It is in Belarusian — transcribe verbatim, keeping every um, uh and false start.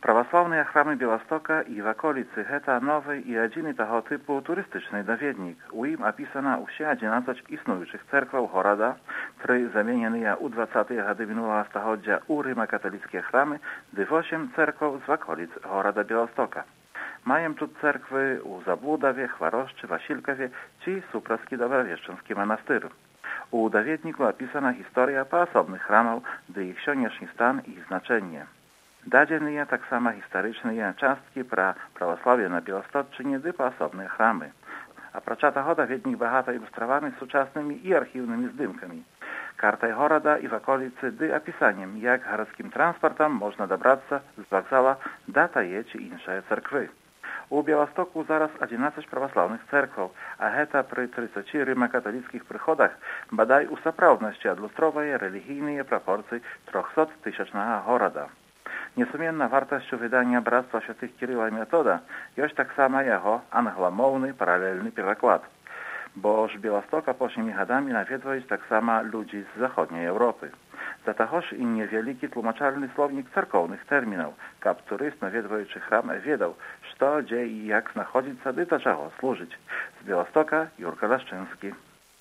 Православные храмы Белостока и в околице – это новый и один того типу турystyczny dowiednik. У им описано все одиннадцать існуючих церкваў города, три замененные у двадцатые годы минулого стагоддзя у римокатолицкие храмы, ды восемь церкваў з околиц города Белостока. Маем тут церквы у Заблудове, Хворощі, Василькове чи Супраський Добровещенский монастырь. У dowiedniku описана historia poosobnych храмаў, ды их сённяшні стан и значение. Дадзеныя таксама гістарычныя часткі пра праваславе на Беластотчыне ды паасобныя храмы. Апрача таго, даведнік багата ілюстраваны сучаснымі і архіўнымі здымкамі, картай горада і ваколіцы ды апісаннем, як гарадскім транспартам можна дабрацца з вакзала да тае ці іншае царквы. У Беластоку зараз одиннадцать праваслаўных церкваў, а гэта пры трыццаці рымакаталіцкіх прыходах бадай у сапраўднасці адлюстроўвае рэлігійныя прапорцыі трохсоттысячнага горада. Несуменно вартасцю выдання Брацтва Святых Кірыла і Метода ёсць таксама яго англамоўны паралельны пераклад, бо ж Беласток апошнімі гадамі наведваюць таксама людзі з заходняй Еўропы. Да таго ж і невялікі тлумачальны слоўнік царкоўных тэрмінаў, каб турыст, наведваючы храм, ведаў, што, дзе і як знаходзіцца ды да чаго служыць. З Беластока Юрка Лашчынскі.